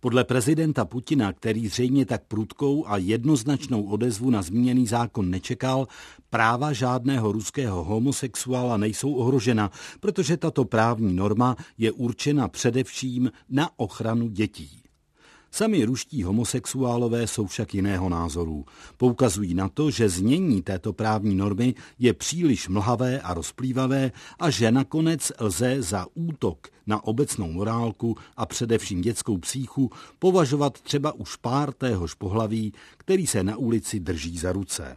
Podle prezidenta Putina, který zřejmě tak prudkou a jednoznačnou odezvu na zmíněný zákon nečekal, práva žádného ruského homosexuála nejsou ohrožena, protože tato právní norma je určena především na ochranu dětí. Sami ruští homosexuálové jsou však jiného názoru. Poukazují na to, že znění této právní normy je příliš mlhavé a rozplývavé a že nakonec lze za útok na obecnou morálku a především dětskou psychu považovat třeba už pár téhož pohlaví, který se na ulici drží za ruce.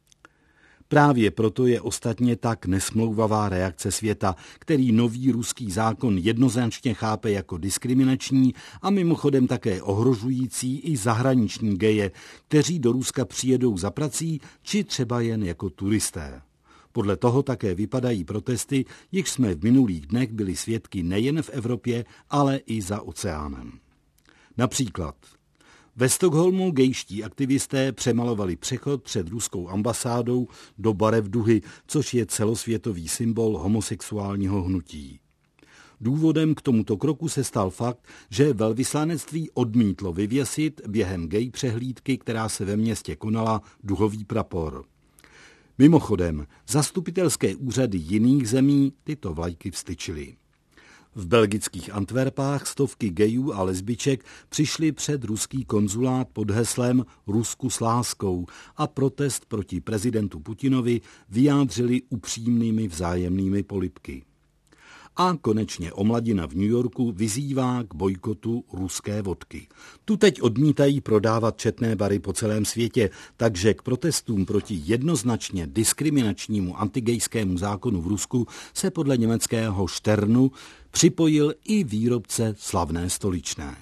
Právě proto je ostatně tak nesmlouvavá reakce světa, který nový ruský zákon jednoznačně chápe jako diskriminační a mimochodem také ohrožující i zahraniční geje, kteří do Ruska přijedou za prací či třeba jen jako turisté. Podle toho také vypadají protesty, jichž jsme v minulých dnech byli svědky nejen v Evropě, ale i za oceánem. Například ve Stockholmu gejští aktivisté přemalovali přechod před ruskou ambasádou do barev duhy, což je celosvětový symbol homosexuálního hnutí. Důvodem k tomuto kroku se stal fakt, že velvyslanectví odmítlo vyvěsit během gej přehlídky, která se ve městě konala, duhový prapor. Mimochodem, zastupitelské úřady jiných zemí tyto vlajky vztyčily. V belgických Antwerpách stovky gejů a lesbiček přišli před ruský konzulát pod heslem Rusku s láskou a protest proti prezidentu Putinovi vyjádřili upřímnými vzájemnými polibky. A konečně omladina v New Yorku vyzývá k bojkotu ruské vodky. Tu teď odmítají prodávat četné bary po celém světě, takže k protestům proti jednoznačně diskriminačnímu antigejskému zákonu v Rusku se podle německého Sternu připojil i výrobce slavné stoličné.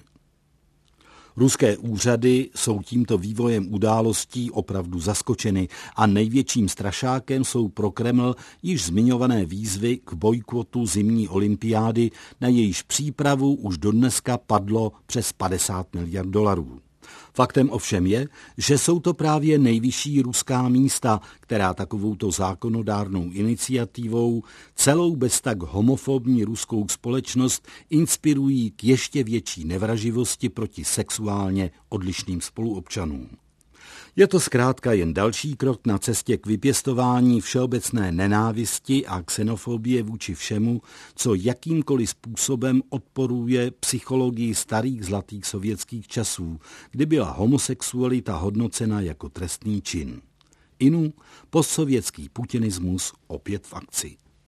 Ruské úřady jsou tímto vývojem událostí opravdu zaskočeny a největším strašákem jsou pro Kreml již zmiňované výzvy k bojkotu zimní olympiády, na jejíž přípravu už dodneska padlo přes 50 miliard dolarů. Faktem ovšem je, že jsou to právě nejvyšší ruská místa, která takovouto zákonodárnou iniciativou celou beztak homofobní ruskou společnost inspirují k ještě větší nevraživosti proti sexuálně odlišným spoluobčanům. Je to zkrátka jen další krok na cestě k vypěstování všeobecné nenávisti a xenofobie vůči všemu, co jakýmkoliv způsobem odporuje psychologii starých zlatých sovětských časů, kdy byla homosexualita hodnocena jako trestný čin. Inu postsovětský putinismus opět v akci.